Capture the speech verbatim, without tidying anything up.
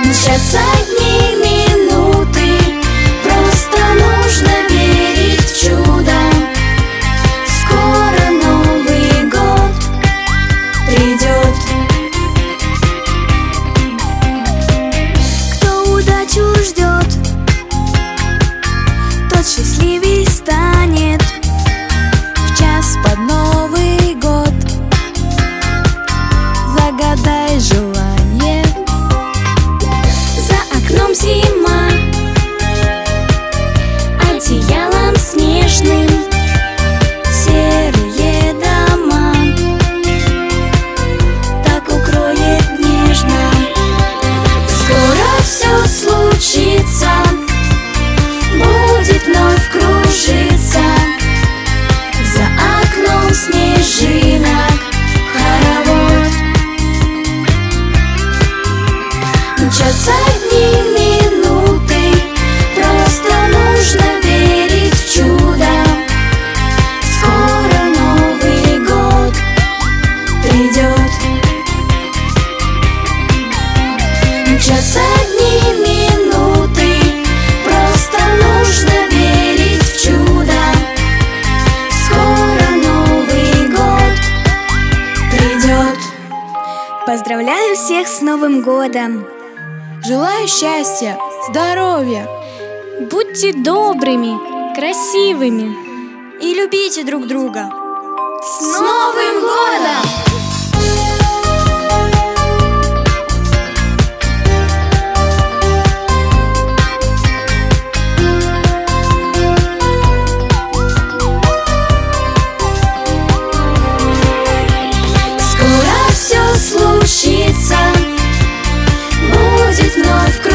Мчатся дни, минуты, просто нужно верить в чудо. Скоро Новый год придет. Кто удачу ждет, тот счастливей станет в час под Новый год. Загадай желание. За окном зима, одеялом снежным серые дома так укроет нежно. Скоро все случится, будет вновь кружиться за окном снежинок хоровод. Мчатся дни, минуты, просто нужно верить в чудо. Скоро Новый год придет. Мчатся дни, минуты, просто нужно верить в чудо. Скоро Новый год придет. Поздравляю всех с Новым годом! Желаю счастья, здоровья. Будьте добрыми, красивыми И любите друг друга. С Новым годом! Скоро все случится, будет вновь